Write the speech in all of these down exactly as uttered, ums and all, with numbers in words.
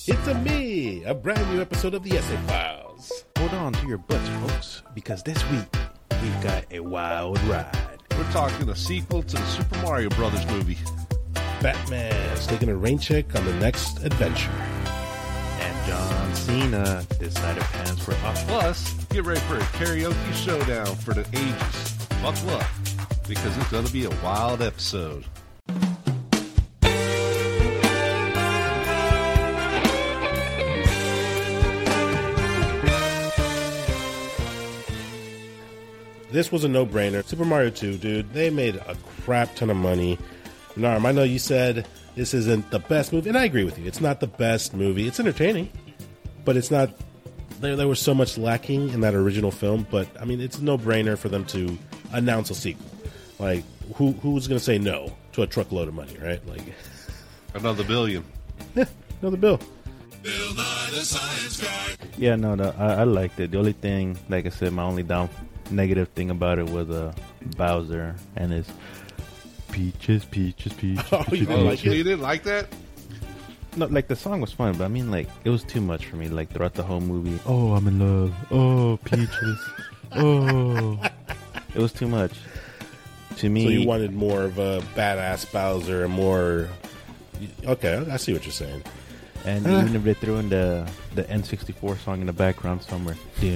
It's a me, a brand new episode of the Essay Files. Hold on to your butts, folks, because this week we've got a wild ride. We're talking a sequel to the Super Mario Brothers movie. Batman's taking a rain check on the next adventure. And John Cena decided plans for us. Plus, get ready for a karaoke showdown for the ages. Buckle up, because it's going to be a wild episode. This was a no-brainer. Super Mario two, dude, they made a crap ton of money. Narm, I know you said this isn't the best movie, and I agree with you. It's not the best movie. It's entertaining, but it's not... There, there was so much lacking in that original film, but, I mean, it's a no-brainer for them to announce a sequel. Like, who who's going to say no to a truckload of money, right? Like, Another billion. Yeah, another bill. Bill Nye the Science Guy. Yeah, no, no I, I liked it. The only thing, like I said, my only down negative thing about it was uh, Bowser and his peaches, peaches, peaches. Oh, you peaches, didn't like peaches. it? You didn't like that? No, like the song was fun, but I mean, like it was too much for me. Like throughout the whole movie, oh, I'm in love. Oh, peaches. oh, it was too much to me. So you wanted more of a badass Bowser and more... Okay, I see what you're saying. And Uh. even if they threw in the the N sixty-four song in the background somewhere,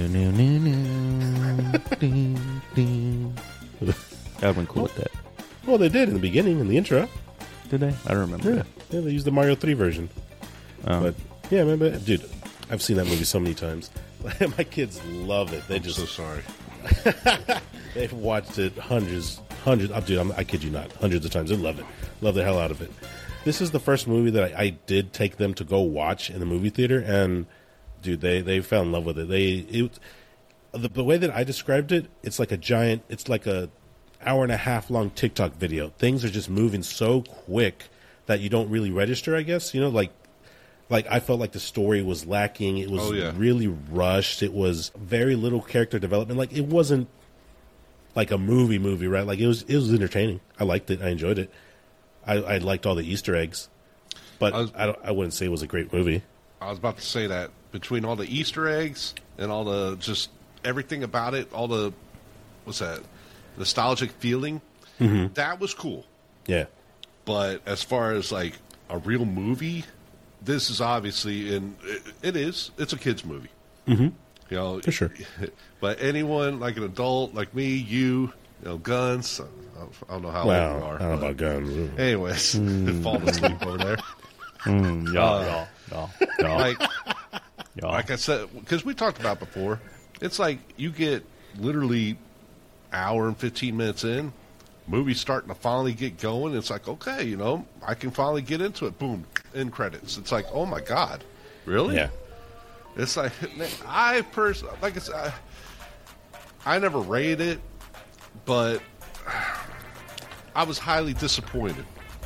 I'd have been cool with that. Well, they did in the beginning, in the intro. Did they? I don't remember. Yeah, that. yeah they used the Mario three version. Oh. But, yeah, remember, dude, I've seen that movie so many times. My kids love it. They I'm just... so sorry. They've watched it hundreds, hundreds. Oh, dude, I'm, I kid you not, hundreds of times. They love it, love the hell out of it. This is the first movie that I, I did take them to go watch in the movie theater, and dude, they, they fell in love with it. They it the, the way that I described it, it's like a giant. It's like a hour and a half long TikTok video. Things are just moving so quick that you don't really register. I guess you know, like like I felt like the story was lacking. It was Oh, yeah. really rushed. It was very little character development. Like it wasn't like a movie movie, right? Like it was it was entertaining. I liked it. I enjoyed it. I, I liked all the Easter eggs, but I, was, I, don't, I wouldn't say it was a great movie. I was about to say that. Between all the Easter eggs and all the, just everything about it, all the, what's that, nostalgic feeling, Mm-hmm. that was cool. Yeah. But as far as like a real movie, this is obviously, and it, it is, it's a kid's movie. Mm-hmm. You know, For sure. But anyone, like an adult, like me, you, you know, guns, I don't know how Well, old you are. I don't know but about guns. Anyways, Hmm. fall asleep over there. Mm, yeah, Uh, yeah, yeah, yeah, Like, yeah. like I said, because we talked about before, it's like you get literally hour and fifteen minutes in, movie's starting to finally get going. It's like, okay, you know, I can finally get into it. Boom, end credits. It's like, oh my god, really? Yeah. It's like, I personally, like I said, I, I never rated it, but I was highly disappointed.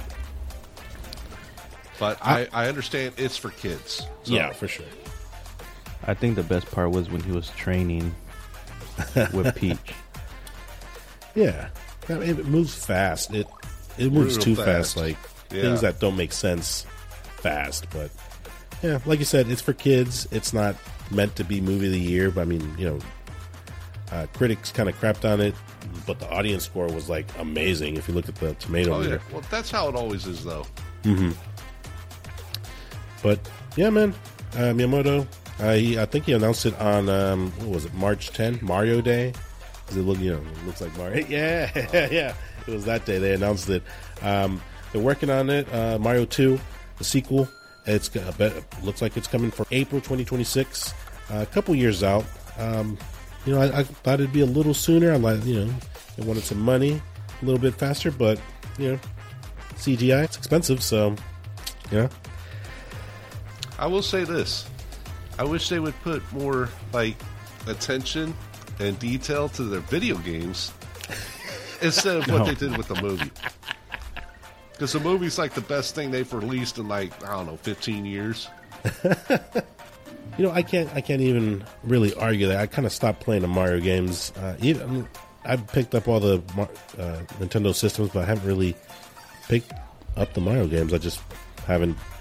But I, I understand it's for kids. So. Yeah, for sure. I think the best part was when he was training with Peach. Yeah. I mean, it moves fast. It it moves Real too fast. fast. Like Yeah. things that don't make sense fast. But yeah, like you said, it's for kids. It's not meant to be movie of the year. But I mean, you know, uh, critics kind of crapped on it, but the audience score was like amazing. If you look at the tomato Oh, yeah. meter. Well, that's how it always is, though. Mm-hmm. But yeah, man, uh, Miyamoto. Uh, he, I think he announced it on um, what was it, March tenth, Mario Day. Does it look, you know, it looks like Mario? Yeah, yeah. It was that day they announced it. Um, they're working on it. Uh, Mario two, the sequel. It's I bet, looks like it's coming for April twenty twenty-six. Uh, a couple years out. Um, you know, I, I thought it'd be a little sooner. I like, you know, they wanted some money a little bit faster, but you know, C G I, it's expensive, so yeah. I will say this. I wish they would put more, like, attention and detail to their video games instead of what No. they did with the movie. Because the movie's, like, the best thing they've released in, like, I don't know, fifteen years. You know, I can't. I can't even really argue that. I kind of stopped playing the Mario games. Uh, even I mean, I've picked up all the uh, Nintendo systems, but I haven't really picked up the Mario games. I just haven't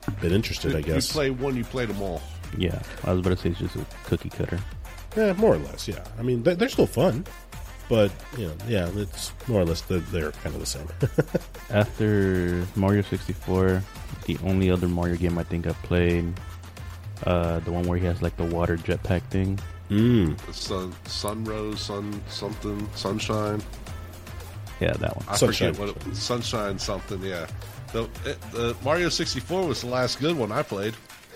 been interested, I You guess. play one, you played them all. Yeah, I was about to say it's just a cookie cutter. Yeah, more or less, yeah. I mean, they- they're still fun, but, you know, yeah, it's more or less, they're, they're kind of the same. After Mario sixty-four, the only other Mario game I think I played, uh, the one where he has like the water jetpack thing. mm. The sun, Sunrose, Sun something, Sunshine. Yeah, that one. I Sunshine. forget what it, Sunshine something. Yeah, the, it, the Mario sixty-four was the last good one I played.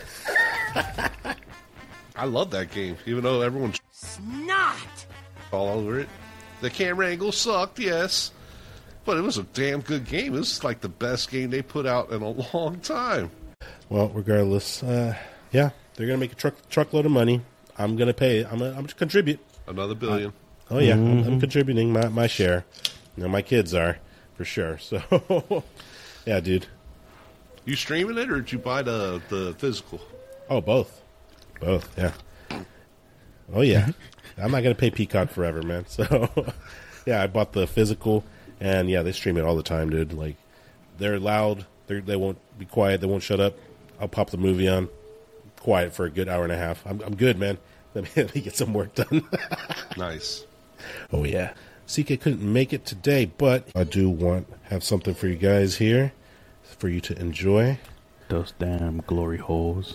I love that game, even though everyone's Snot! all over it. The camera angle sucked, yes, but it was a damn good game. It was like the best game they put out in a long time. Well, regardless, uh, yeah, they're going to make a truck truckload of money. I'm going to pay. I'm going to contribute. Another billion. Oh, yeah, I'm, I'm contributing my, my share. You know, my kids are, for sure. So, yeah, dude. You streaming it, or did you buy the the physical? Oh, both. Both, yeah. Oh, yeah. I'm not going to pay Peacock forever, man. So, yeah, I bought the physical, and, yeah, they stream it all the time, dude. Like, they're loud. They're, they won't be quiet. They won't shut up. I'll pop the movie on. Quiet for a good hour and a half. I'm, I'm good, man. Let me, let me get some work done. Nice. Oh, yeah. C K couldn't make it today, but I do want have something for you guys here for you to enjoy. Those damn glory holes.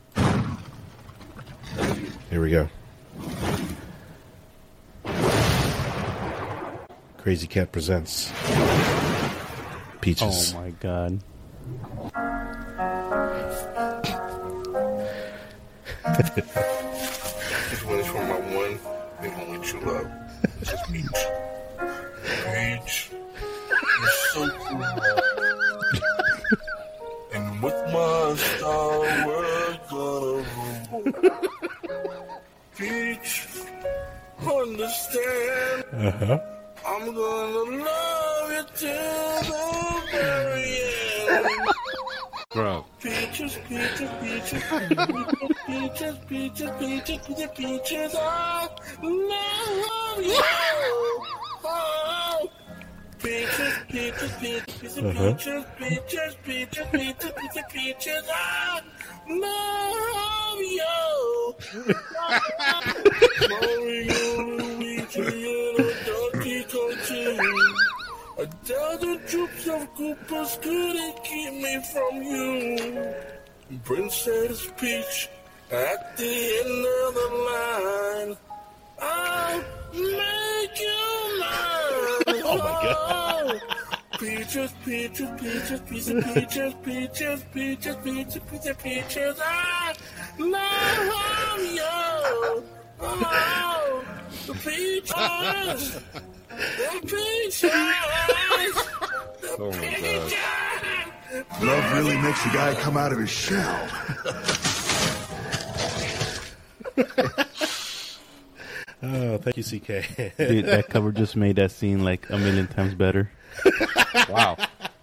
Here we go. Crazy Cat presents Peaches. Oh my god. This one is from my one and only true love. This is Peach. Peach. You're so cool. And with my star, we're gonna rule. Peach, understand. Uh-huh. I'm gonna love you till the very end. Bro. Peaches, peaches, peaches, peaches, peaches, peaches, peaches, peaches, peaches, I love you. Oh, peaches, peaches, peaches, peaches, peaches, peaches, peaches, peaches, peaches, peaches, I love you. Mario, Luigi, and a Donkey Kong too. A dozen troops of Koopas couldn't keep me from you. Princess Peach, at the end of the line, I'll make you mine. Oh, my God. Peaches, peaches, peaches, peaches, peaches, peaches, peaches, peaches, peaches, peaches, I love you. Oh, the peaches. The peaches! Oh my god. Love really makes a guy come out of his shell. Oh, thank you, C K. Dude, that cover just made that scene like a million times better. Wow.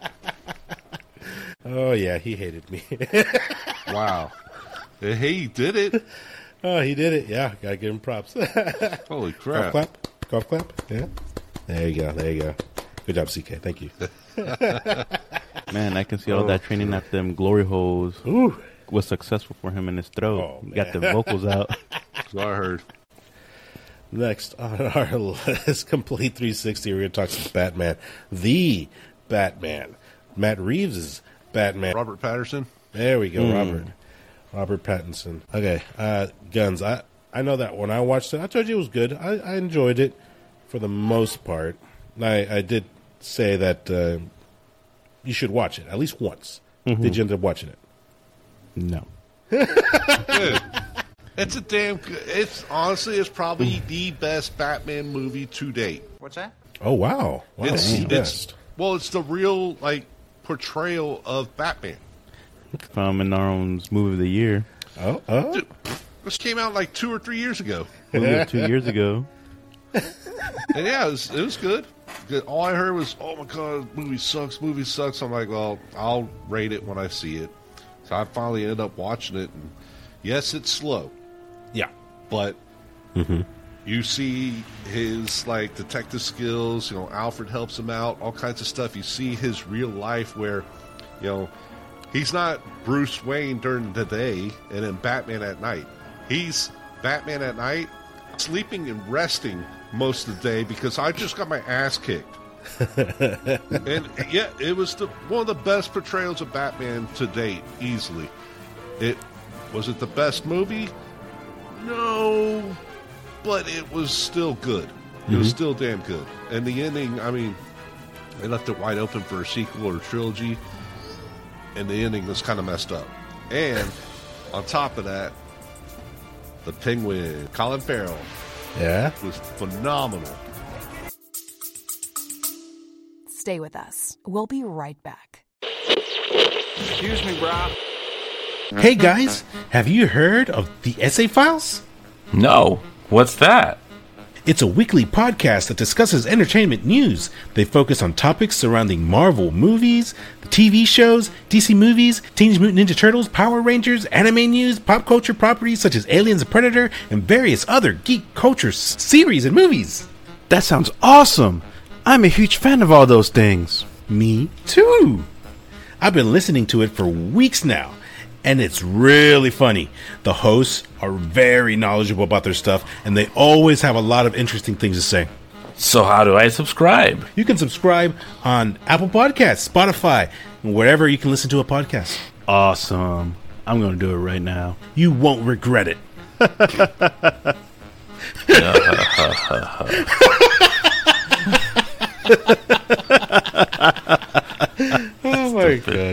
Oh, yeah, he hated me. Wow. Hey, he did it. Oh, he did it. Yeah, gotta give him props. Holy Golf crap. clap. Golf clap. Yeah. There you go. There you go. Good job, C K. Thank you. Man, I can see all that training at them glory holes Ooh. was successful for him in his throat. Oh, He got the man. vocals out. So I heard. Next on our list, Complete three sixty, we're going to talk some Batman. The Batman. Matt Reeves' Batman. Robert Patterson. There we go, Robert. Robert Pattinson. Okay, uh, Guns. I, I know that when I watched it, I told you it was good. I, I enjoyed it for the most part. I, I did say that uh, you should watch it at least once. Did you end up watching it? No. Dude, it's a damn good. It's honestly, it's probably the best Batman movie to date. What's that? Oh, wow. Wow, It's, the it's best. well, it's the real like portrayal of Batman. From Inaro's movie of the year. Oh, oh. Dude, this came out like two or three years ago, Movie of two years ago. and yeah, it was, it was good. Good. All I heard was, "Oh my god, movie sucks, movie sucks." I'm like, "Well, I'll rate it when I see it." So I finally ended up watching it, and yes, it's slow, Yeah. but you see his like detective skills. You know, Alfred helps him out, all kinds of stuff. You see his real life where, you know, He's not Bruce Wayne during the day and then Batman at night. He's Batman at night, sleeping and resting most of the day because I just got my ass kicked. And yeah, it was the one of the best portrayals of Batman to date, easily. It was it the best movie? No, but it was still good. It mm-hmm. was still damn good. And the ending, I mean, they left it wide open for a sequel or a trilogy, and the ending was kind of messed up. And on top of that, the Penguin, Colin Farrell, Yeah. was phenomenal. Stay with us. We'll be right back. Excuse me, brah. Hey guys, have you heard of the Essay Files? No. What's that? It's a weekly podcast that discusses entertainment news. They focus on topics surrounding Marvel movies, T V shows, D C movies, Teenage Mutant Ninja Turtles, Power Rangers, anime news, pop culture properties such as Aliens and Predator, and various other geek culture s- series and movies. That sounds awesome. I'm a huge fan of all those things. Me too. I've been listening to it for weeks now, and it's really funny. The hosts are very knowledgeable about their stuff, and they always have a lot of interesting things to say. So how do I subscribe? You can subscribe on Apple Podcasts, Spotify, and wherever you can listen to a podcast. Awesome. I'm going to do it right now. You won't regret it. Oh my god.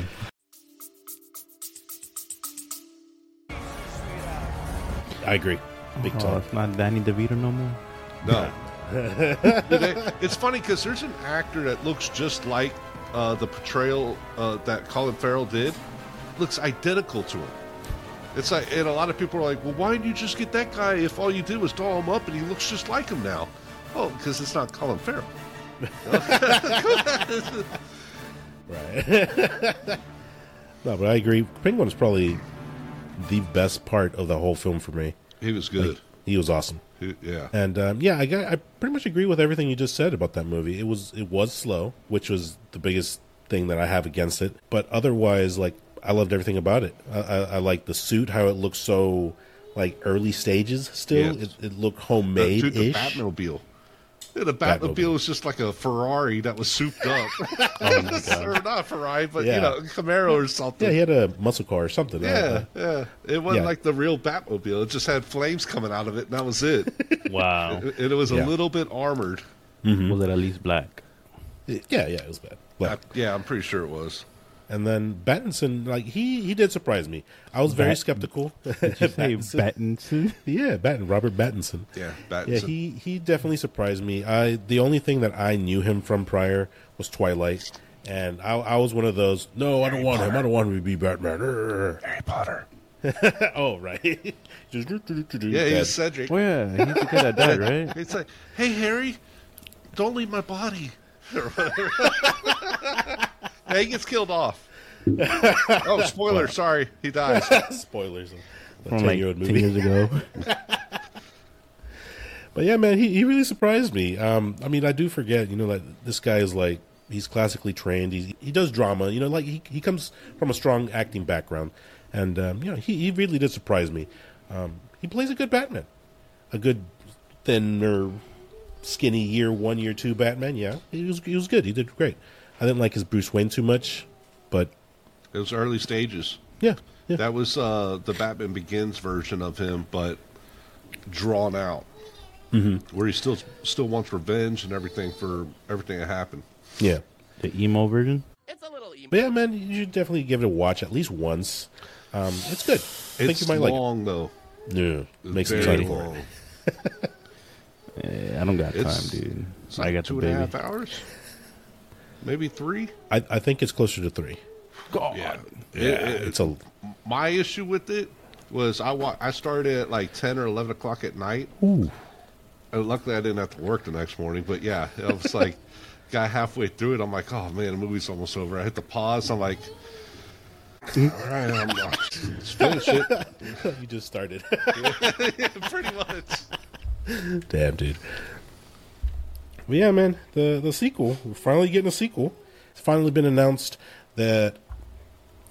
I agree. Big Oh, time. it's not Danny DeVito no more? No. It's funny because there's an actor that looks just like uh, the portrayal uh, that Colin Farrell did. Looks identical to him. It's like, and a lot of people are like, well, why didn't you just get that guy if all you did was doll him up and he looks just like him now? Oh, because it's not Colin Farrell. Right. No, but I agree. Penguin is probably the best part of the whole film for me. He was good. Like, he was awesome. He- yeah. And um, yeah, I got, I pretty much agree with everything you just said about that movie. It was it was slow, which was the biggest thing that I have against it. But otherwise, like, I loved everything about it. I, I, I like the suit, how it looked so like early stages. Still, Yes. it, it looked Uh, homemade dude, the ish. Batmobile. Yeah, the Batmobile, Batmobile. was just like a Ferrari that was souped up. Oh my god! Or not Ferrari, but, Yeah. you know, Camaro or something. Yeah, he had a muscle car or something. Yeah, Uh, yeah. It wasn't Yeah. like the real Batmobile. It just had flames coming out of it, and that was it. Wow. and it was a Yeah. little bit armored. Was it at least black? yeah, yeah, it was bad. I, Black. yeah, I'm pretty sure it was. And then Battinson, like he he did surprise me. I was very Bat- skeptical. Did you say Pattinson. Battinson? Yeah, Batten, Robert Pattinson. Yeah, Yeah, Pattinson. he he definitely surprised me. I the only thing that I knew him from prior was Twilight, and I, I was one of those. No, I don't want him. I don't want him to be Batman. Harry Potter. Oh right. Just Yeah, he was Cedric. Oh, yeah. He's the guy that died, right? It's like, hey, Harry, don't leave my body. Yeah, he gets killed off. Oh, spoiler, sorry. He dies. Spoilers. A From like ten-year-old ten movie. years ago. But yeah, man, he, he really surprised me. Um, I mean, I do forget, you know, like this guy is like he's classically trained. He he does drama, you know, like he he comes from a strong acting background, and um, you know, he he really did surprise me. Um, he plays a good Batman, a good thinner, skinny year one, year two Batman. Yeah, he was he was good. He did great. I didn't like his Bruce Wayne too much, but It was early stages. yeah, yeah, That was uh, the Batman Begins version of him, but drawn out. Mm-hmm. Where he still still wants revenge and everything for everything that happened. yeah. The emo version? But yeah, man, you should definitely give it a watch at least once. Um, it's good. I think It's you might like it. long, though. Yeah, make some Very time for it. long. Yeah, I don't got time, It's- dude. It's I like got the two and a baby. half hours? Maybe three? I, I think it's closer to three. God. Yeah. Yeah, It- it- it's a my issue with it was I wa- I started at like ten or eleven o'clock at night. ooh. Uh, luckily, I didn't have to work the next morning. But yeah, I was like, got halfway through it. I'm like, oh man, the movie's almost over. I hit the pause. I'm like, all right, I'm, let's finish it. You just started. Yeah, pretty much. Damn, dude. But yeah, man, the the sequel. We're finally getting a sequel. It's finally been announced that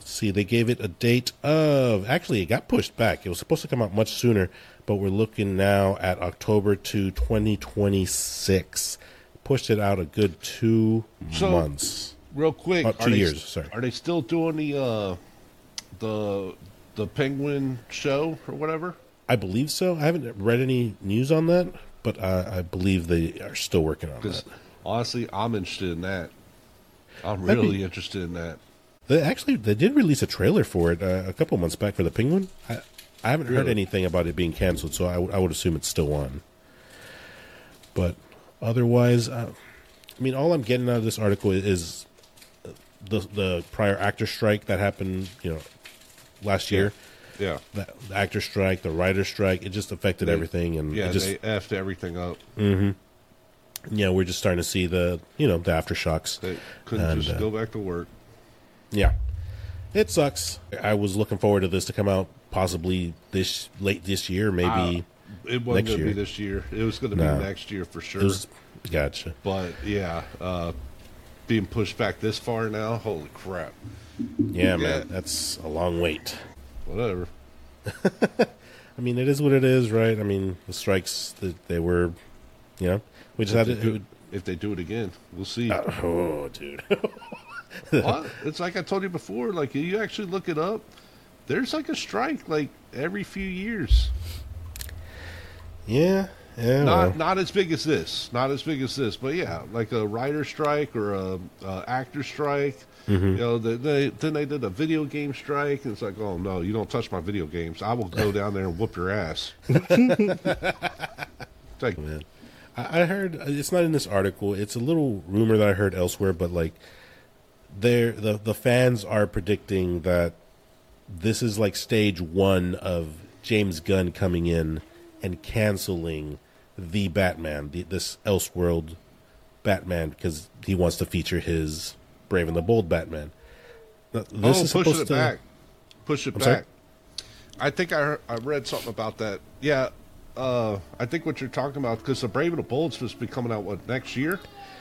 see, they gave it a date of, actually, it got pushed back. It was supposed to come out much sooner, but we're looking now at October to twenty twenty-six. Pushed it out a good two So, months. Real quick, Oh, are two they, years, sorry. Are they still doing the uh, the the Penguin show or whatever? I believe so. I haven't read any news on that, but I, I believe they are still working on Because that. honestly, I'm interested in that. I'm That'd really be- interested in that. They actually they did release a trailer for it uh, a couple months back for the Penguin. I, I haven't heard Really? anything about it being canceled, so I, w- I would assume it's still on. But otherwise, uh, I mean, all I'm getting out of this article is the the prior actor strike that happened, you know, last year. Yeah, The, the actor strike, the writer strike, it just affected They- everything, and yeah, it just they effed everything up. yeah, we're just starting to see the you know the aftershocks. They couldn't And, just uh, go back to work. Yeah, it sucks. I was looking forward to this to come out possibly this late this year, maybe. It wasn't next going to be year. this year. It was going to No. be next year for sure. It was gotcha. But yeah, uh, being pushed back this far now, holy crap! Yeah, man, Yeah. that's a long wait. Whatever. I mean, it is what it is, right? I mean, the strikes that they were, you know, we just had If to. they, It do, would, if they do it again, we'll see. uh, oh, dude. What? It's like I told you before. Like you actually look it up. There's like a strike like every few years. yeah, yeah. Not well. not as big as this. Not as big as this. But yeah, like a writer strike or a, a actor strike. Mm-hmm. You know, they, they, then they did a video game strike, and it's like, oh no, you don't touch my video games. I will go down there and whoop your ass. It's like, Man. I, I heard it's not in this article. It's a little rumor that I heard elsewhere, but like, they're the the fans are predicting that this is like stage one of James Gunn coming in and canceling the Batman, the, this Elseworld Batman, because he wants to feature his Brave and the Bold Batman. Now, This oh, is pushing supposed it to back. Push it I'm back. sorry? I think I heard, I read something about that. Yeah, uh, I think what you're talking about, because the Brave and the Bold's supposed to be coming out, what, next year?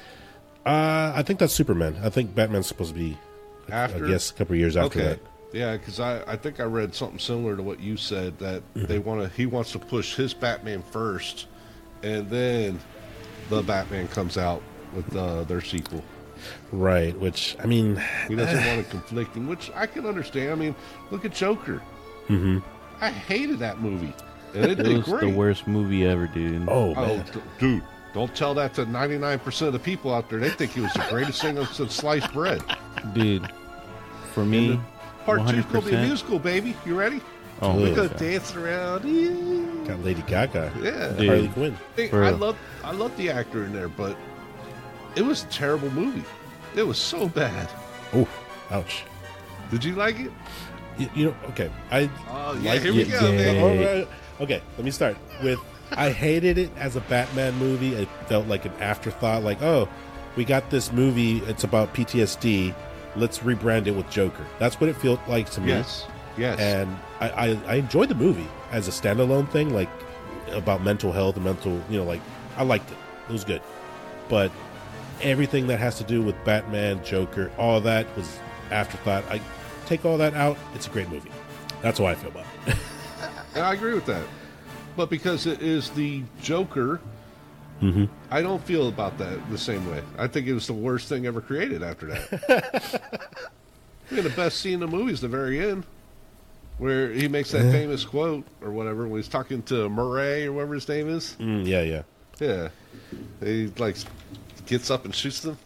Uh, I think that's Superman. I think Batman's supposed to be, After? I guess, a couple of years after Okay. that. Yeah, because I, I think I read something similar to what you said, that Mm-hmm. they want to he wants to push his Batman first, and then the Batman comes out with uh, their sequel. Right, which, I mean, He doesn't want it conflicting, which I can understand. I mean, look at Joker. Mm-hmm. I hated that movie, and it It did was great. the worst movie ever, dude. oh, Oh, man. d- dude, don't tell that to ninety-nine percent of the people out there. They think it was the greatest thing since sliced bread. Dude, for me, Part two's one hundred going to be a percent. musical, baby. You ready? Oh, We're yeah. going to dance around. Yeah. Got Lady Gaga. Yeah. Dude. Harley Quinn. Hey, For I real. love I love the actor in there, but it was a terrible movie. It was so bad. Oh, ouch. Did you like it? You, you know, okay. I Oh yeah, like here we it, go, yeah. man. All right. Okay, let me start with I hated it as a Batman movie. It felt like an afterthought. Like, oh, we got this movie. It's about P T S D. Let's rebrand it with Joker. That's what it felt like to me. Yes, yes. And I, I, I enjoyed the movie as a standalone thing, like about mental health and mental, you know, like I liked it. It was good. But everything that has to do with Batman, Joker, all that was afterthought. I take all that out. It's a great movie. That's how I feel about it. And I agree with that. But because it is the Joker, Mm-hmm. I don't feel about that the same way. I think it was the worst thing ever created after that. I mean, the best scene in the movie is the very end, where he makes that famous quote or whatever when he's talking to Murray or whatever his name is. Mm, yeah, yeah. Yeah. He, like, gets up and shoots them.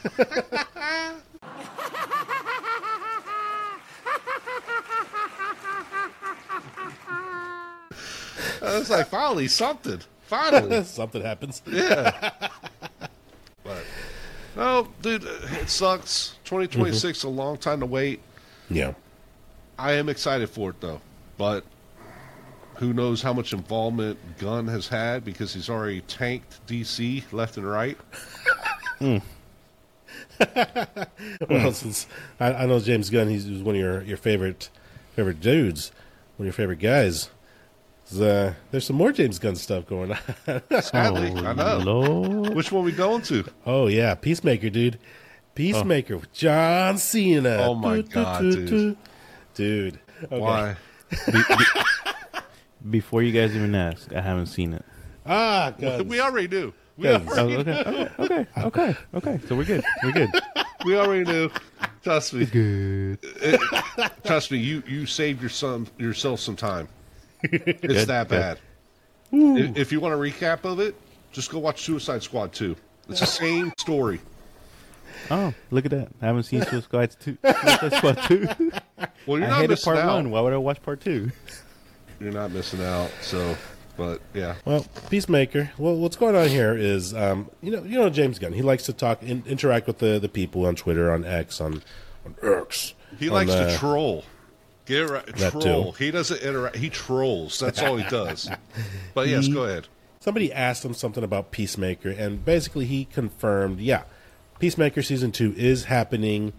I was like, finally, something. Finally. Something happens. Yeah. But, no, dude, it sucks. twenty twenty-six is a long time to wait. Yeah. I am excited for it, though. But who knows how much involvement Gunn has had because he's already tanked D C left and right. Well, since I, I know James Gunn, he's, he's one of your, your favorite favorite dudes, one of your favorite guys. Uh, there's some more James Gunn stuff going on. Sadly, I know. Lord. Which one we going to? Oh yeah, Peacemaker, dude. Peacemaker with John Cena. Oh, my God, dude. dude. Okay. Why? Before you guys even ask, I haven't seen it. Ah, God. We already knew. We Oh, already, okay, okay, okay, okay, okay. So we're good. We're good. we already knew. Trust me. Good. Trust me. You you saved your son, yourself some time. It's Good, that good. bad. If, if you want a recap of it, just go watch Suicide Squad two. It's the same story. Oh, look at that! I haven't seen Suicide Squad two. Suicide Squad two. Well, you're I not hated missing part out. one. Why would I watch part two? You're not missing out. So, but yeah. Well, Peacemaker. Well, what's going on here is, um, you know, you know James Gunn. He likes to talk, in, interact with the, the people on Twitter, on X, on on X. He on, likes uh, to troll. Get it right. that Troll. too. He doesn't interact. He trolls. That's all he does. But yes, He- go ahead. Somebody asked him something about Peacemaker, and basically he confirmed, yeah, Peacemaker season two is happening,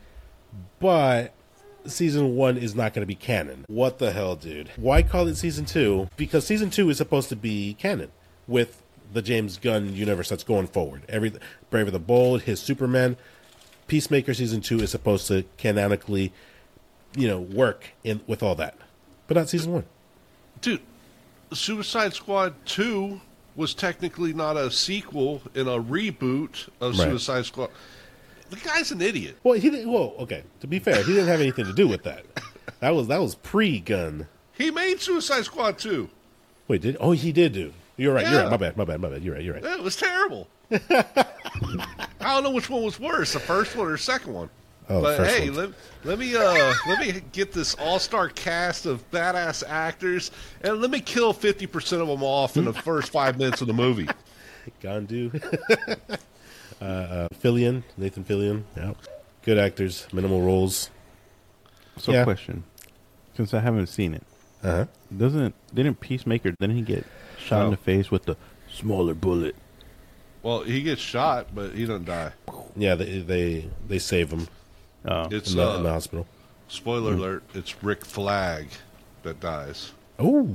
but season one is not going to be canon. What the hell, dude? Why call it season two? Because season two is supposed to be canon with the James Gunn universe that's going forward. Every Brave the Bold, his Superman, Peacemaker season two is supposed to canonically, you know, work in with all that, but not season one. Dude, Suicide Squad two was technically not a sequel and a reboot of Right. Suicide Squad. The guy's an idiot. Well, he didn't. Well, okay. To be fair, he didn't have anything to do with that. That was that was pre-Gun. He made Suicide Squad two. Wait, did? Oh, he did do. You're right. You're Yeah. right. My bad. My bad. My bad. You're right. You're right. It was terrible. I don't know which one was worse, the first one or the second one. Oh, but first hey, one. let, let me uh, let me get this all-star cast of badass actors, and let me kill fifty percent of them off in the first five minutes of the movie. Gandu. uh, uh, Fillion, Nathan Fillion. Yeah, good actors, minimal roles. So, Yeah. question: since I haven't seen it, Uh huh. doesn't didn't Peacemaker didn't he get shot in No. the face with the smaller bullet? Well, he gets shot, but he doesn't die. Yeah, they they they save him Oh, It's in the, uh, in the hospital. spoiler alert. It's Rick Flag that dies. Oh.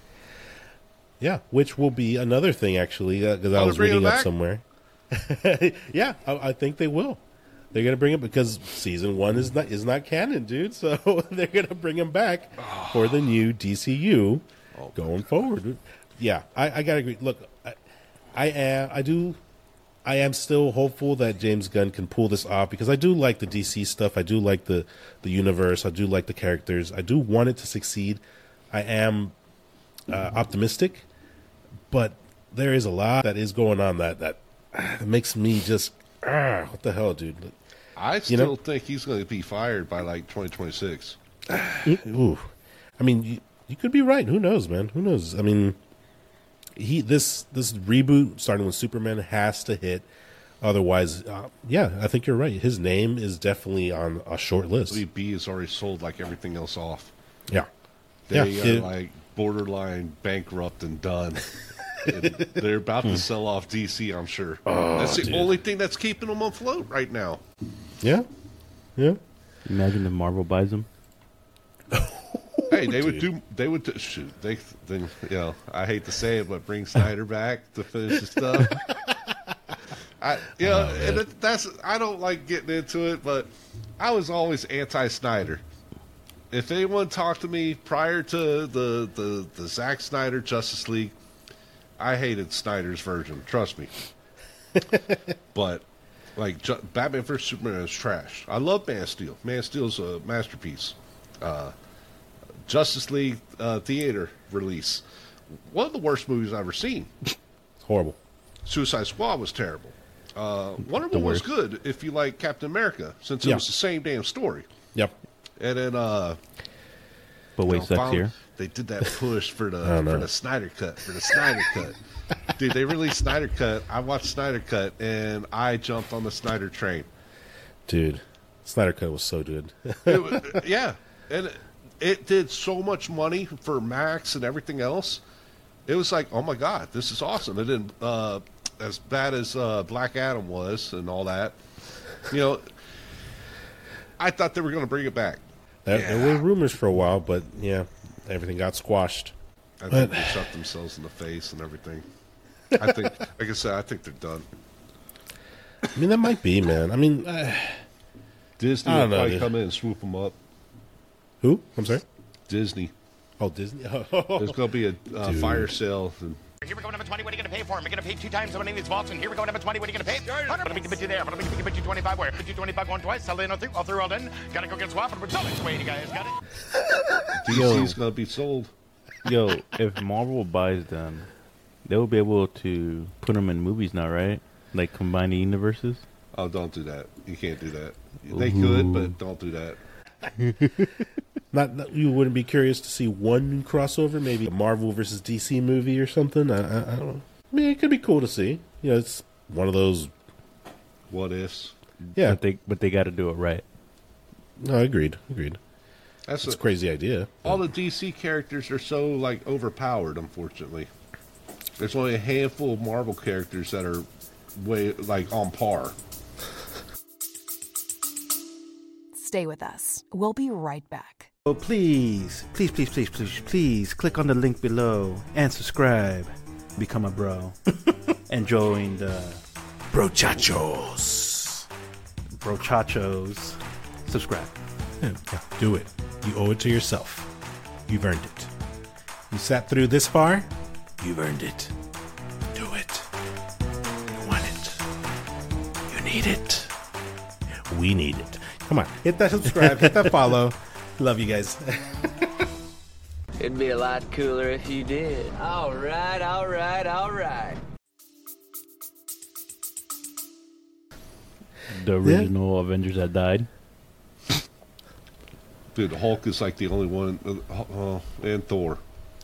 Yeah, which will be another thing actually, because I Oh, was they're bringing reading it up back? somewhere. Yeah, I, I think they will. They're gonna bring it because season one is not is not canon, dude. So they're gonna bring him back for the new D C U going forward. Yeah, I, I gotta agree. Look, I, I am I do I am still hopeful that James Gunn can pull this off because I do like the D C stuff. I do like the the universe. I do like the characters. I do want it to succeed. I am uh, optimistic, but there is a lot that is going on that that, ah, makes me just ah, what the hell, dude. I still You know- think he's going to be fired by like twenty twenty-six. Ooh, I mean, you, you could be right. Who knows, man? Who knows? I mean, he this this reboot starting with Superman has to hit. Otherwise, uh, yeah, I think you're right. His name is definitely on a short list. W B has already sold like everything else off. Yeah, They yeah. are it- like borderline bankrupt and done. And they're about to sell off D C, I'm sure. that's the dude. only thing that's keeping them afloat right now. yeah, yeah. imagine if Marvel buys them. Hey, they would dude. do. They would do, shoot. They then you know. I hate to say it, but bring Snyder back to finish the stuff. I you know, and it, that's I don't like getting into it, but I was always anti-Snyder. If anyone talked to me prior to the the the Zack Snyder Justice League, I hated Snyder's version. Trust me. But like Ju- Batman versus Superman is trash. I love Man of Steel. Man of Steel's a masterpiece. Uh, Justice League uh, theater release, one of the worst movies I've ever seen. It's horrible. Suicide Squad was terrible. Uh, Wonder Woman was good if you like Captain America, since it Yeah. was the same damn story. Yep. And then, uh, But you wait, know, Zach's finally, here. they did that push for the Oh, no. for the Snyder cut for the Snyder cut. Dude, they released Snyder cut. I watched Snyder cut, and I jumped on the Snyder train. Dude, Snyder Cut was so good. It was- yeah, and it, it did so much money for Max and everything else. It was like, oh my god, this is awesome. It didn't uh, as bad as uh, Black Adam was and all that. You know, I thought they were going to bring it back. There, there were rumors for a while, but yeah, everything got squashed. I think they shot themselves in the face and everything. I think, like I said, I think they're done. I mean, that might be, man. I mean, uh, Disney I will don't know, probably dude. come in and swoop them up. Who? I'm sorry. Disney. Oh, Disney. There's going to be a uh, Dude. fire sale. And Here we go, number twenty. What are you going to pay for him? We're going to pay two times the money in these vaults. And here we go, number twenty. What are you going to pay? one hundred. We can put you there. But we can put you twenty-five where? Put you twenty-five going twice. Sell in all through. All through, all done. Got to go get swapped. But it's way, you guys got it. D C's going to be sold. Yo, if Marvel buys them, they'll be able to put them in movies now, right? Like combine the universes. Oh, don't do that. You can't do that. They could, but don't do that. Not, not you wouldn't be curious to see one crossover, maybe a Marvel versus D C movie or something. I, I, I don't know. I mean, it could be cool to see. You know, it's one of those. What ifs? Yeah, But they but they got to do it right. no, agreed, agreed. That's It's a, a crazy idea. all the D C characters are so like overpowered. Unfortunately, there's only a handful of Marvel characters that are way like on par. Stay with us. We'll be right back. Oh, please, please, please, please, please, please click on the link below and subscribe. Become a bro. And join the Brochachos. Brochachos. Subscribe. Yeah, yeah, do it. You owe it to yourself. You've earned it. You sat through this far. You've earned it. Do it. You want it. You need it. We need it. Come on, hit that subscribe, hit that follow. Love you guys. It'd be a lot cooler if you did. All right, all right, all right. The original Avengers that died. Dude, Hulk is like the only one, uh, uh, and Thor.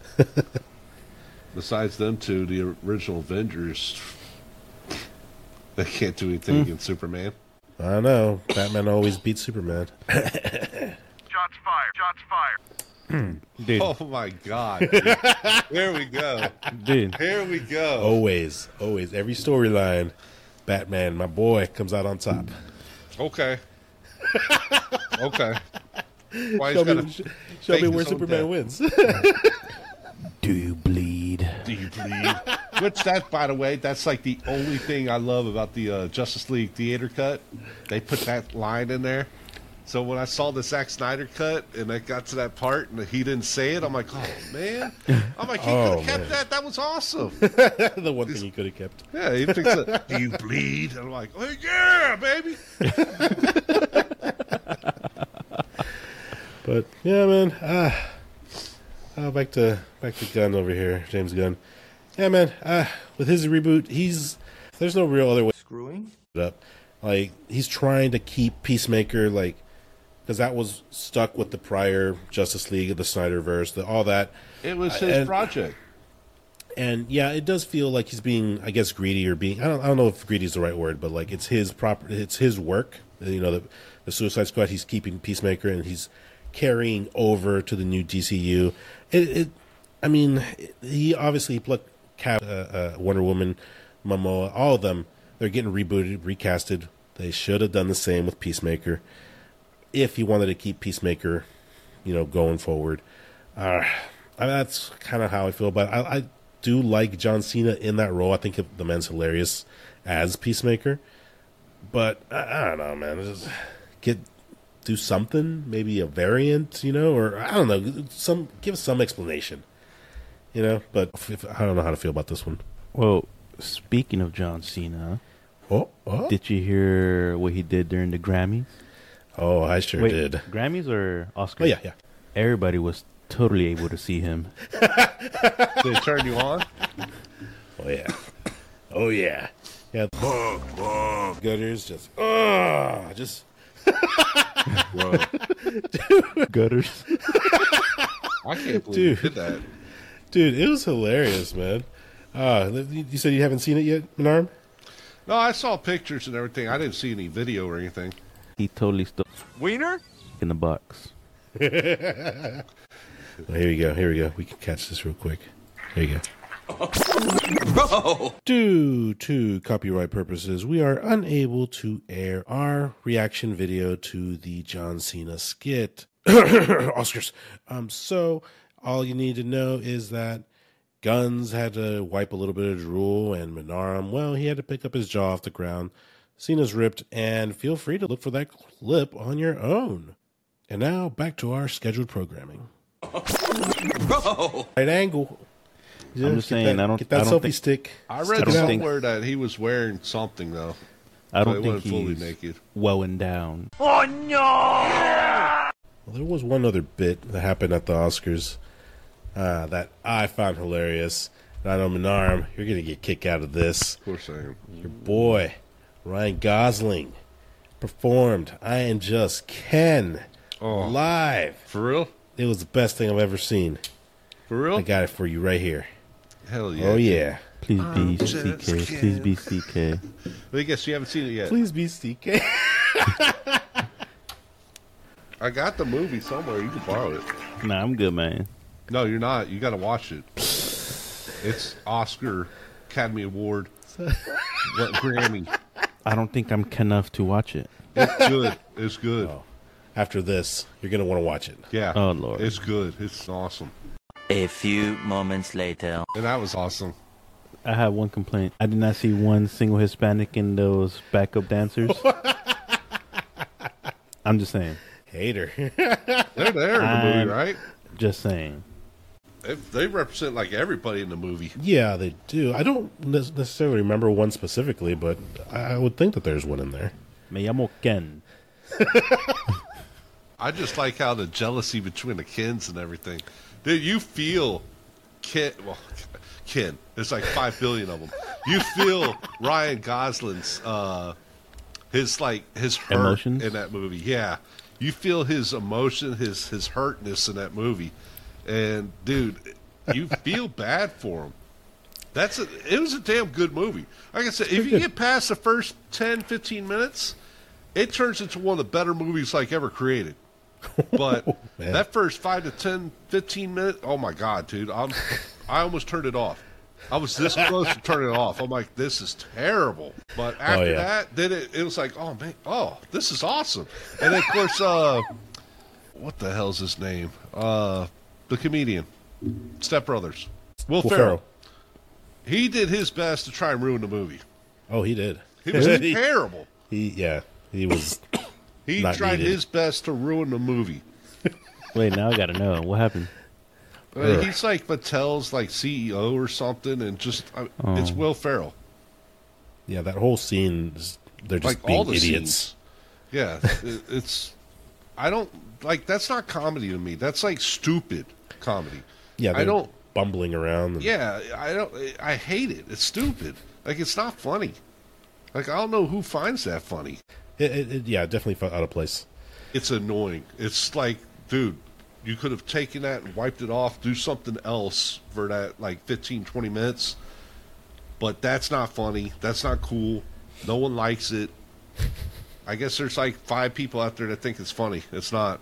Besides them two, the original Avengers, they can't do anything Hmm. against Superman. I don't know. Batman always beats Superman. Shots fired. Shots fired. Dude, Oh my God! Dude. There we go. dude. Here we go. Always, always. Every storyline, Batman, my boy, comes out on top. Okay. Okay. Why Show he's me, gotta sh- show fake me his where own Superman death. wins. Do you bleed? Do you bleed? Which that, by the way, that's like the only thing I love about the uh, Justice League theater cut. They put that line in there. So when I saw the Zack Snyder cut and I got to that part and he didn't say it, I'm like, oh man! I'm like, he Oh, could have kept man. that. That was awesome. The one thing he could have kept. Yeah, he picks it. Do you bleed? And I'm like, oh yeah, baby. But yeah, man. Ah, uh, back to back to Gunn over here, James Gunn. Yeah, man. Uh, with his reboot, he's there's no real other way. Screwing? It up. Like he's trying to keep Peacemaker, like because that was stuck with the prior Justice League, the Snyderverse, the, all that. It was his And- project. And yeah, it does feel like he's being, I guess, greedy or being. I don't, I don't know if greedy is the right word, but like it's his proper, it's his work. You know, the, the Suicide Squad. He's keeping Peacemaker, and he's carrying over to the new D C U. It, it I mean, he obviously plucked Cap, uh, uh, Wonder Woman, Momoa, all of them. They're getting rebooted, recasted. They should have done the same with Peacemaker if he wanted to keep Peacemaker, you know, going forward. Uh, I mean, that's kind of how I feel. But I, I do like John Cena in that role. I think the man's hilarious as Peacemaker. But I, I don't know, man. Just get do something, maybe a variant, you know, or I don't know. Some give us some explanation, you know. But if, I don't know how to feel about this one. Well, speaking of John Cena, Oh, oh, did you hear what he did during the Grammys? oh I sure Wait, did. Grammys or Oscars? Oh yeah, yeah. Everybody was totally able to see him. Did it turn you on? Oh yeah. Oh yeah. Yeah. Gutters just oh just Bro, Gutters. I can't believe Dude. you did that. dude, it was hilarious, man. Uh you said you haven't seen it yet, Menarm? No, I saw pictures and everything. I didn't see any video or anything. He totally stole Wiener? in the box. Well, here we go. Here we go. We can catch this real quick. Here you go. Due to copyright purposes, we are unable to air our reaction video to the John Cena skit. Oscars. Um, so all you need to know is that Guns had to wipe a little bit of drool, and Minaram, well, he had to pick up his jaw off the ground. Cena's ripped, and feel free to look for that clip on your own. And now back to our scheduled programming. Right angle. Yeah, I'm just get saying, that, I don't get that I don't selfie think, stick. I Stick read it out. somewhere that he was wearing something though. I don't So he think wasn't fully he's naked. wowing down. Oh no! Well, there was one other bit that happened at the Oscars uh, that I found hilarious. And I know, Menarm, you're going to get kicked out of this. Of course I am. Your boy, Ryan Gosling, performed I Am Just Ken Oh. live. For real? It was the best thing I've ever seen. For real? I got it for you right here. Hell yeah. Oh, yeah. Please be I'm C K. just Please be C K. I guess you haven't seen it yet. Please be C K. I got the movie somewhere. You can borrow it. Nah, I'm good, man. No, you're not. You got to watch it. It's Oscar, Academy Award, what, Grammy. I don't think I'm enough to watch it. It's good. It's good. Oh. After this, you're going to want to watch it. Yeah. Oh, Lord. It's good. It's awesome. A few moments later. And that was awesome. I have one complaint. I did not see one single Hispanic in those backup dancers. I'm just saying. Hater. They're there in the I'm movie, right? Just saying. They, they represent like everybody in the movie. Yeah, they do. I don't ne- necessarily remember one specifically, but I would think that there's one in there. Me llamo Ken. I just like how the jealousy between the Kens and everything. Dude, you feel Ken. Well, Ken. There's like five billion of them. You feel Ryan Gosling's uh, his like his hurt Emotions? in that movie. Yeah, you feel his emotion, his his hurtness in that movie, and dude, you feel bad for him. That's a, it was a damn good movie. Like I said, if you get past the first ten, fifteen minutes, it turns into one of the better movies like ever created. But Man. that first five to ten, fifteen minutes, oh my God, dude, I'm, I almost turned it off. I was this close to turning it off. I'm like, this is terrible. But after yeah. that, then it, it was like, oh man, oh, this is awesome. And then of course, uh, what the hell's his name? Uh, the comedian, Step Brothers, Will, Will Ferrell. Ferrell. He did his best to try and ruin the movie. Oh, he did. He was he, terrible. he, yeah, he was. He Not tried needed. his best to ruin the movie. Wait, now I gotta know. What happened? Uh, he's like Mattel's like C E O or something, and just uh, Oh. it's Will Ferrell. Yeah, that whole scene, is, they're just Like being all the idiots. scenes. Yeah, it, it's. I don't like that's not comedy to me. That's like stupid comedy. Yeah, I they're don't. bumbling around. And, Yeah, I don't. I hate it. It's stupid. Like it's not funny. Like I don't know who finds that funny. It, it, it, yeah, definitely felt out of place. It's annoying. It's like, dude, you could have taken that and wiped it off, do something else for that like fifteen, twenty minutes. But that's not funny. That's not cool. No one likes it. I guess there's like five people out there that think it's funny. It's not.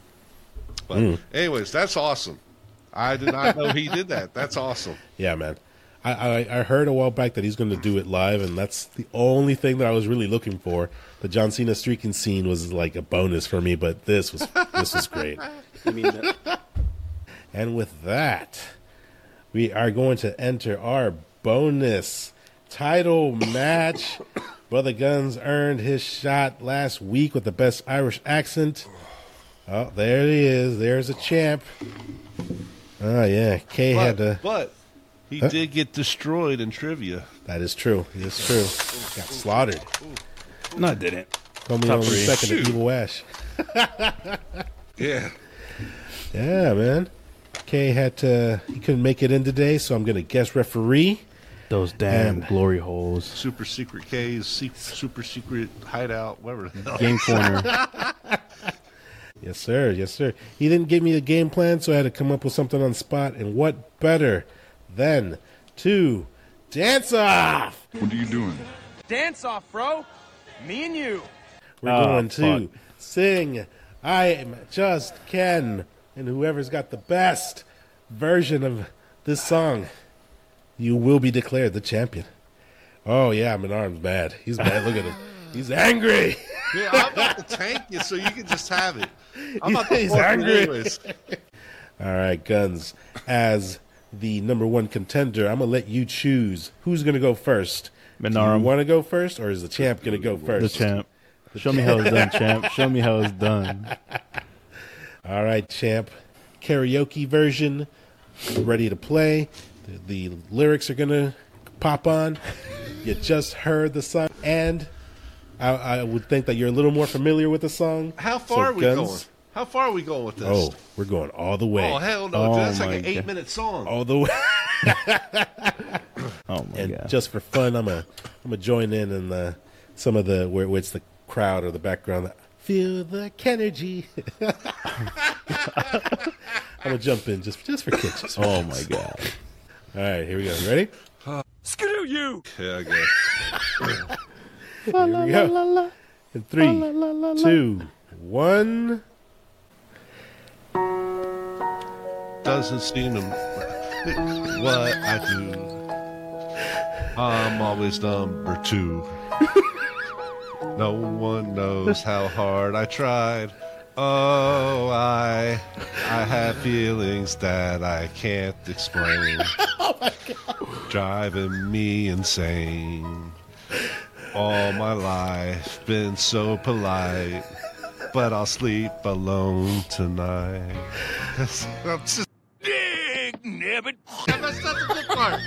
But Mm. anyways, that's awesome. I did not know he did that. That's awesome. Yeah, man. I, I, I heard a while back that he's going to do it live, and that's the only thing that I was really looking for. The John Cena streaking scene was like a bonus for me, but this was this was great. You mean that? And with that, we are going to enter our bonus title match. Brother Guns earned his shot last week with the best Irish accent. Oh, there he is. There's a champ. Oh, yeah. Kay But, had to... but he Huh? did get destroyed in trivia. That is true. It's true. Got slaughtered. No, I didn't. Told me Top only three. second to Shoot. Evil Ash. Yeah. Yeah, man. Kay had to... He couldn't make it in today, so I'm going to guest referee. Those damn And- glory holes. Super secret K's, se- super secret hideout, whatever the hell. Game corner. Yes, sir. Yes, sir. He didn't give me a game plan, so I had to come up with something on the spot. And what better than to dance off? What are you doing? Dance off, bro. Me and you. We're Oh, going to fuck. sing I'm Just Ken. And whoever's got the best version of this song, you will be declared the champion. Oh, yeah, Menard's mad. He's mad. Look at him. He's angry. Yeah, I'm about to tank you so you can just have it. I'm about to He's fuck you angry. anyways. All right, Guns. As the number one contender, I'm going to let you choose who's going to go first. Do you Menard. want to go first, or is the champ going to go first? The champ. Show me how it's done, champ. Show me how it's done. All right, champ. Karaoke version ready to play. The, the lyrics are going to pop on. You just heard the song. And I, I would think that you're a little more familiar with the song. How far So, are we Guns, going? How far are we going with this? Oh, we're going all the way. Oh, hell no. Oh, dude, that's like my an eight God. minute song. All the way. Oh my And god! just for fun, I'm gonna I'm gonna join in and uh, some of the where, where it's the crowd or the background. Feel the Kenergy. I'm gonna jump in just just for kicks. Just for Oh kicks. my god! All right, here we go. You ready? Screw you! Yeah, I guess. Here we go. In three, two, one. Doesn't seem to what I do. I'm always number two. No one knows how hard I tried. Oh, I I have feelings that I can't explain. Oh my god! Driving me insane. All my life been so polite, but I'll sleep alone tonight. I'm just Big nabbit! That's not the good part.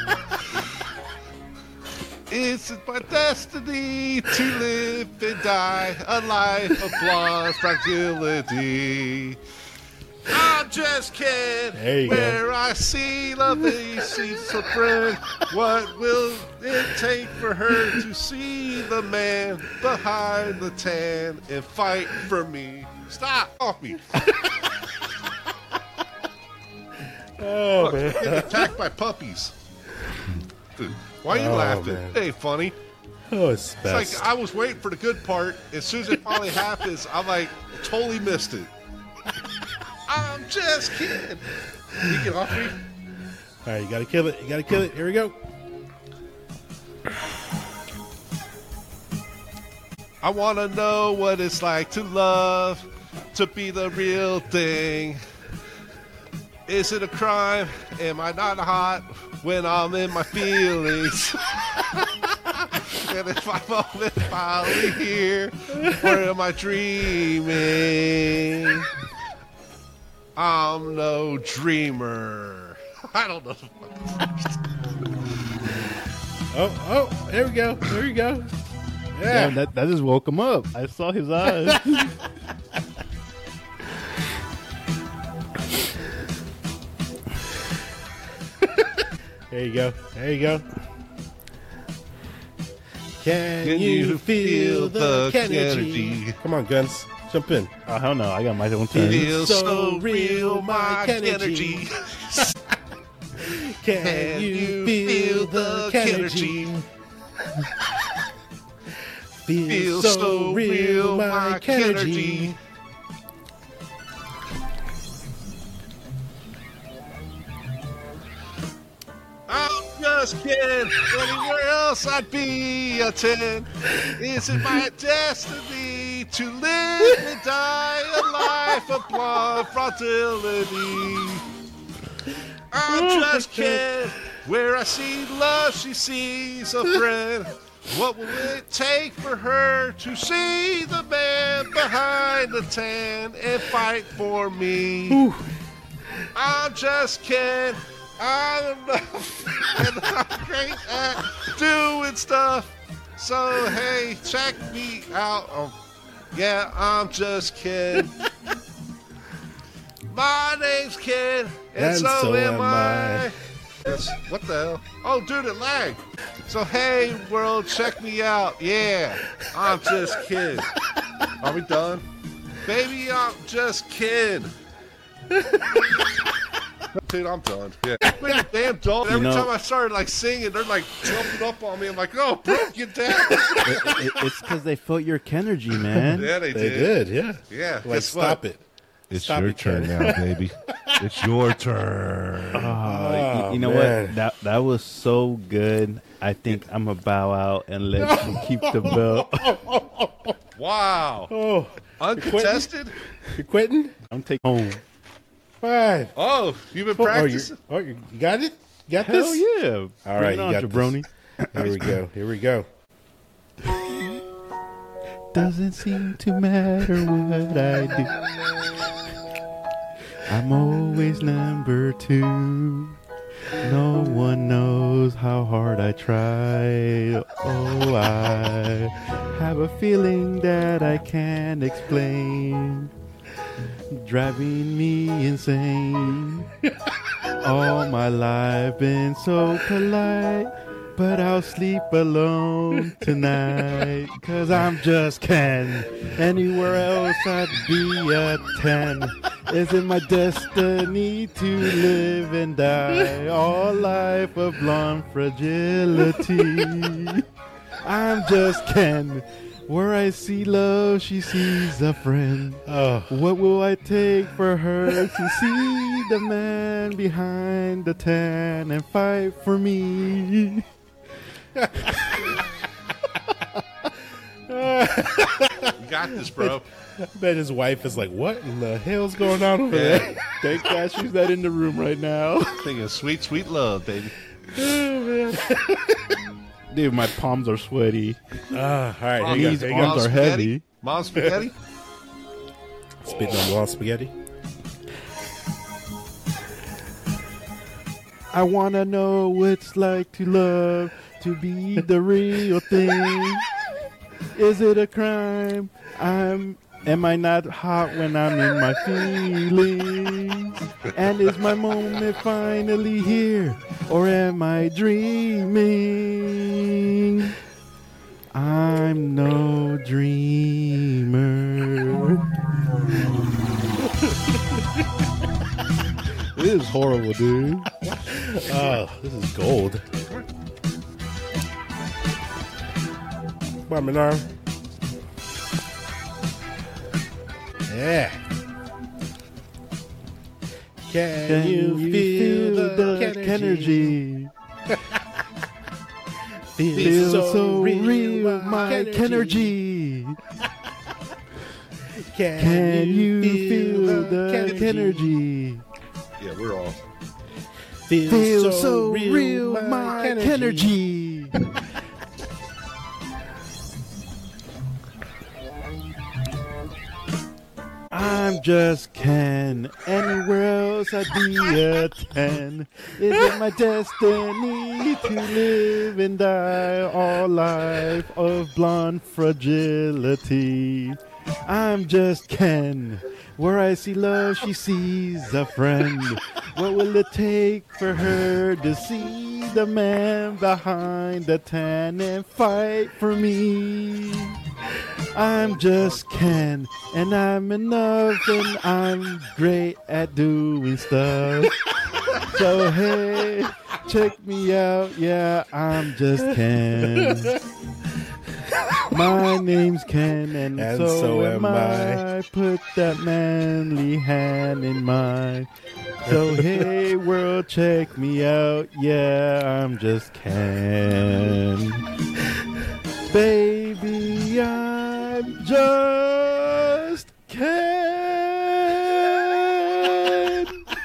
It's my destiny to live and die a life of blonde fragility. I'm just kidding. There you go. Where I see lovely sees a friend. What will it take for her to see the man behind the tan and fight for me? Stop off me. Oh Look, man! getting attacked by puppies. Dude, why are you Oh, laughing? man. It ain't funny. Oh, it's It's best. like I was waiting for the good part. As soon as it finally happens, I'm like, totally missed it. I'm just kidding. You get off me. All right, you gotta kill it. You gotta kill it. Here we go. I want to know what it's like to love, to be the real thing. Is it a crime? Am I not hot when I'm in my feelings? And if I'm only finally here, or am I dreaming? I'm no dreamer. I don't know. Oh, oh, there we go. There we go. Yeah. Damn, that that just woke him up. I saw his eyes. There you go. There you go. Can, Can you, you feel feel the the energy? energy? Come on, Guns. Jump in. Oh hell no! I got my own turn. Feels so so real, real, my my energy. energy. Can, Can you feel the energy? Feel Feel so real, my energy. I'm just kidding. Anywhere else I'd be a ten. Is it my destiny to live and die a life of blonde fragility? I'm just kidding. Where I see love, she sees a friend. What will it take for her to see the man behind the tan and fight for me? I'm just kidding. I don't know. And I'm great at doing stuff. So, hey, check me out. Oh, yeah, I'm just kidding. My name's Kid, and, And so, so am am I. I. It's- what the hell? Oh, dude, it lagged. So, hey, world, check me out. Yeah, I'm just Kid. Are we done? Baby, I'm just Kid. Dude, I'm done. Yeah. Wait a damn dog. Every know- time I started like singing, they're like jumping up on me. I'm like, oh, bro, get down. It- it- it's because they felt your energy, man. Yeah, they, They did. did, yeah. Yeah. Like, guess stop what? it. It's Stop your it, turn Ken. now, baby. It's your turn. Oh, you, you know man. what? That that was so good. I think I'm gonna bow out and let you keep the belt. Wow. Oh, Uncontested? you're quitting? I'm taking home. Fine. Oh, you've been Oh, oh, you, practicing? oh, you you got it? You got Hell this? yeah! All Bring right, it you on, got jabroni. Here we go. Here we go. Doesn't seem to matter what I do. I'm always number two. No one knows how hard I try. Oh, I have a feeling that I can't explain, driving me insane. All my life been so polite, but I'll sleep alone tonight. Cause I'm just Ken. Anywhere else I'd be a ten. Is it my destiny to live and die? All life of blonde fragility. I'm just Ken. Where I see love, she sees a friend. Oh. What will I take for her to see the man behind the tan and fight for me? You got this, bro. I bet his wife is like, what in the hell's going on over Yeah. there? Thank God she's not in the room right now. Thinking sweet, sweet love, baby. Oh, man. Dude, my palms are sweaty. Ah, all right, Mom, here you These go. Here you arms go. are heavy. Mom spaghetti? Spitting on raw spaghetti. I want to know what it's like to love, to be the real thing. Is it a crime? I'm. Am I not hot when I'm in my feelings? And is my moment finally here? Or am I dreaming? I'm no dreamer. This is horrible, dude. Oh, this is gold. Come on, Menard. Yeah. Can, Can you, you feel, feel the, the energy? Feel, Feel so, so real, real, my Kenergy. energy. Can, Can you feel the Kenergy? energy? Yeah, we're all. Feel, Feel so, so real, real, my, my energy. energy. I'm just Ken. Anywhere else I'd be a ten. Is it my destiny to live and die all life of blonde fragility? I'm just Ken. Where I see love, she sees a friend. What will it take for her to see the man behind the tan and fight for me? I'm just Ken, and I'm enough, and I'm great at doing stuff. So hey, check me out, yeah, I'm just Ken. My name's Ken, and, And so, so am am I. I. Put that manly hand in mine. So hey world, check me out, yeah, I'm just Ken. Baby, I'm just Ken.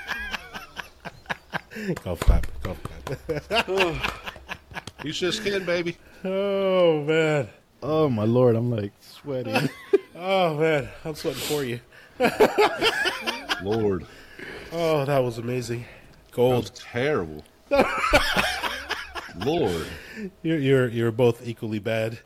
Golf clap, golf clap. He's just kidding, baby. Oh, man. Oh my lord, I'm like sweating. Oh, man. I'm sweating for you. Lord. Oh, that was amazing. That Gold. was terrible. Lord. You're, you're, you're both equally bad.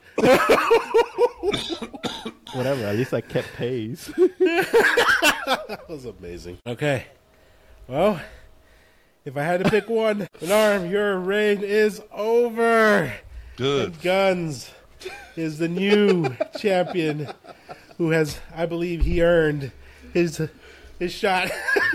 Whatever, at least I kept pace. That was amazing. Okay. Well, if I had to pick one, Menard, your reign is over. Good. And Guns is the new champion who has, I believe, he earned his his shot.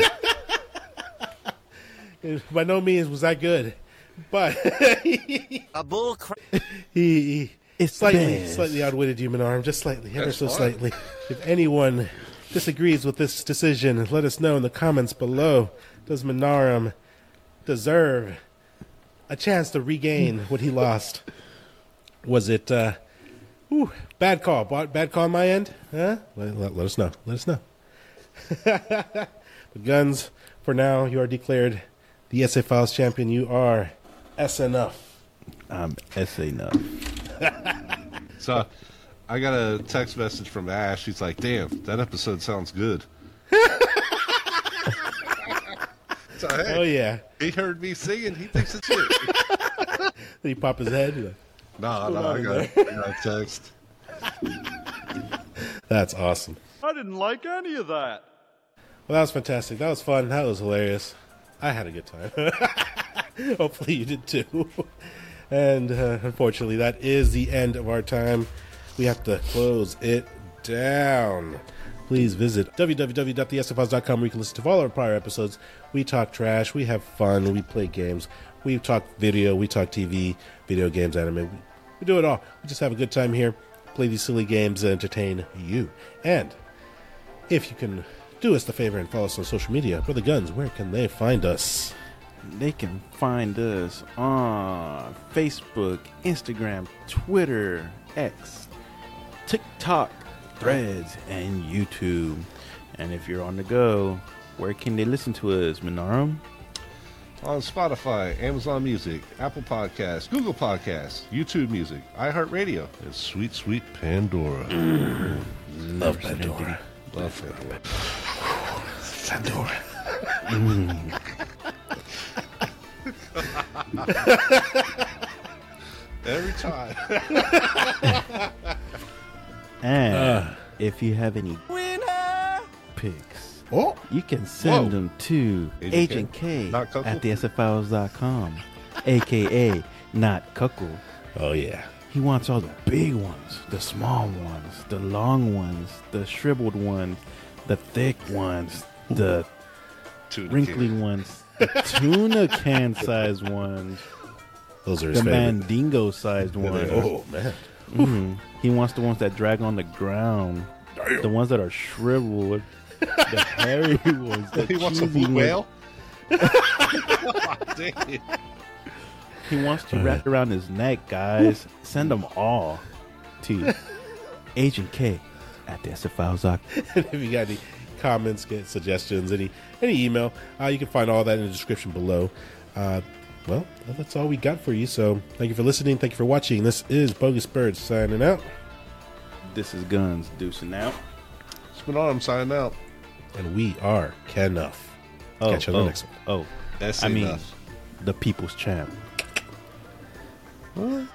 By no means was I good, but he, A bull crap. he, he It's slightly, best. slightly outwitted you, Menard, just slightly, ever That's so fine. slightly. If anyone disagrees with this decision, let us know in the comments below. Does Menarum deserve a chance to regain what he lost? Was it uh, whew, bad call? Bad bad call on my end? Huh? Let, let, let us know. Let us know. But Guns, for now, you are declared the S A Files champion. You are S enough. I'm S enough. So I got a text message from Ash. She's like, damn, that episode sounds good. So, hey, Oh, yeah. he heard me singing. He thinks it's you. Did he pop his head? Like, no, no, I on got, I got a text. that's awesome. I didn't like any of that. Well, that was fantastic. That was fun. That was hilarious. I had a good time. Hopefully you did too. And uh, unfortunately, that is the end of our time. We have to close it down. Please visit w w w dot the s f files dot com where you can listen to all our prior episodes. We talk trash. We have fun. We play games. We talk video. We talk T V, video games, anime. We, we do it all. We just have a good time here. Play these silly games and entertain you. And if you can do us the favor and follow us on social media, Brother Guns, where can they find us? They can find us on Facebook, Instagram, Twitter, X, TikTok, Threads, and YouTube. And if you're on the go, where can they listen to us, Minarum? On Spotify, Amazon Music, Apple Podcasts, Google Podcasts, YouTube Music, iHeartRadio, and sweet, sweet Pandora. Mm. Love Pandora. Love Pandora. Pandora. Mm. Every time. And Uh. if you have any winner pics, Oh, you can send Whoa. them to Agent Agent K. K, Not Cuckle? at the s f files dot com, a k a. Not Cuckle. oh yeah. He wants all the big ones, the small ones, the long ones, the shriveled ones, the thick ones, the Tuna wrinkly can. ones, the tuna can sized ones, Those are his the favorite. mandingo sized ones. Oh man. Mhm. He wants the ones that drag on the ground, the ones that are shriveled, the hairy ones. The He wants a cheesy blue ones. whale? Dang it. He wants to wrap around his neck, guys. Send them all to Agent K at the S F Files dot com. If you got any comments, get suggestions, any any email, uh, you can find all that in the description below. Uh, well, that's all we got for you. So thank you for listening. Thank you for watching. This is Bogus Bird signing out. This is Guns deucing out. It's been on. I'm signing out. And we are Kenuff. Oh, Catch you on oh, the next one. Oh, That's I mean, enough. the people's champ. What?